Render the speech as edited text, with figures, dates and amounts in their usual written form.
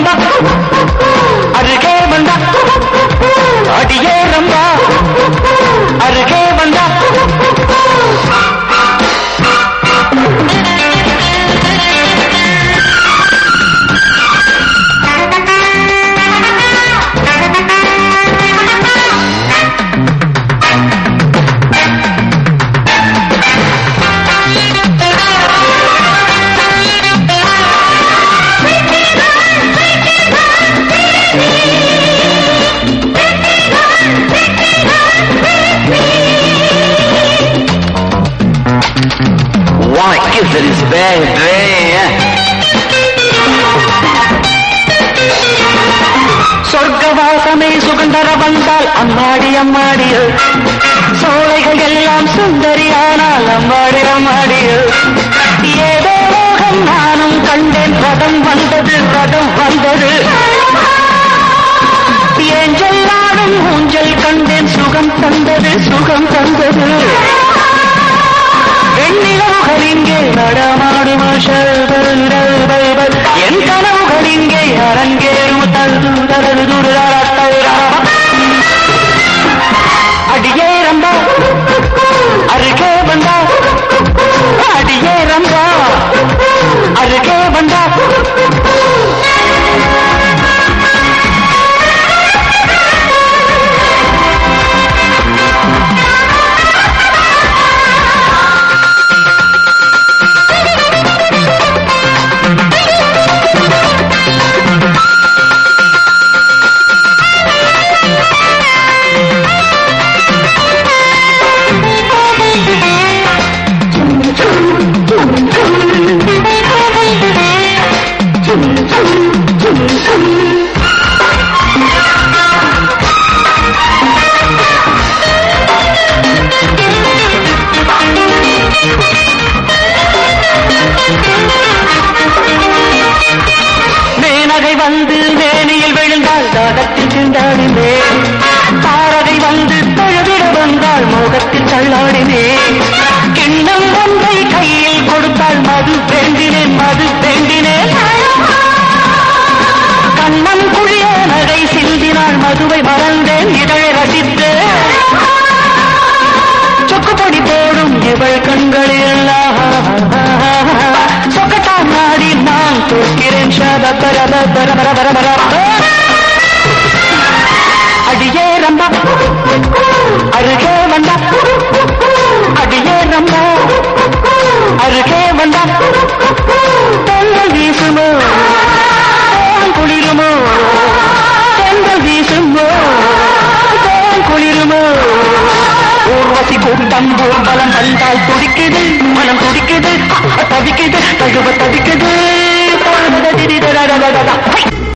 ரம்பா அருகே வந்தா அடியே ரம்பா அருகே வந்தா Kiss it is baby. சொர்க்கவாசமே சுகந்தர வந்தால் அம்மாடி அம்மாடியோ சோலைகள் எல்லாம் சுந்தரியானால் அம்மாடி அம்மாடியோ ஏதோ மோகம் நானும் கண்டேன் ரதம் வந்தது ஏஞ்சல் நானும் ஊஞ்சல் கண்டேன் சுகம் தந்தது வெண்ணிலவுகள் இங்கே நடமாடும் என் கனவுகள் இங்கே அரங்கேறும் அடியே ரம்பா அருகே வந்தா அடியே ரம்பா அருகே வந்தா மேனகை வந்து வேணியில் விழுந்தாள் தாகத்தில் திண்டாடினே தாரகை வந்து தொழுவிட வந்தாள் மோகத்தில் தள்ளாடினே கிண்ணம் ஒன்றை கையில் கொடுத்தாள் மது வேண்டினேன் கண்ணம் குழிய நகை சிந்தினாள் மதுவை மறந்தேன் இதழை ரசித்தேன் சொக்குப்பொடி போடும் இவள் கண்களில் சொக்கட்டான் நாடி நான் தூக்கிறேன் அடியே ரம்பா அருகே வந்தா அடியே ரம்பா அருகே வந்தா தென்றல் வீசுமோ குளிருமோ தென்றல் வீசுமோ குளிருமோ ஊர்வசி கூட்டம் பலம் வந்தால் துடிக்குது மனம் துடிக்குது தவிக்குது தகுவ தவிக்குது